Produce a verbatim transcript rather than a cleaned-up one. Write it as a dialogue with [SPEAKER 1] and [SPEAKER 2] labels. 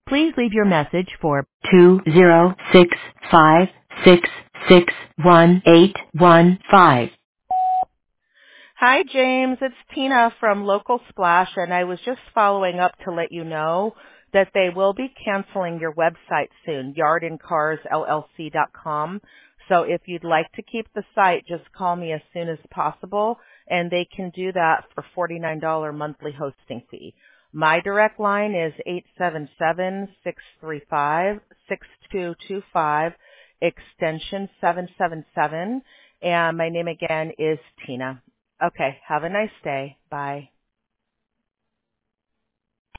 [SPEAKER 1] Please leave your message for two zero six five six six one eight one five.
[SPEAKER 2] Hi, James. It's Tina from Local Splash, and I was just following up to let you know that they will be canceling your website soon, yard and cars L L C dot com. So if you'd like to keep the site, just call me as soon as possible, and they can do that for forty-nine dollars monthly hosting fee. My direct line is eight seven seven, six three five, six two two five, extension seven seven seven, and my name again is Tina. Okay, have a nice day. Bye.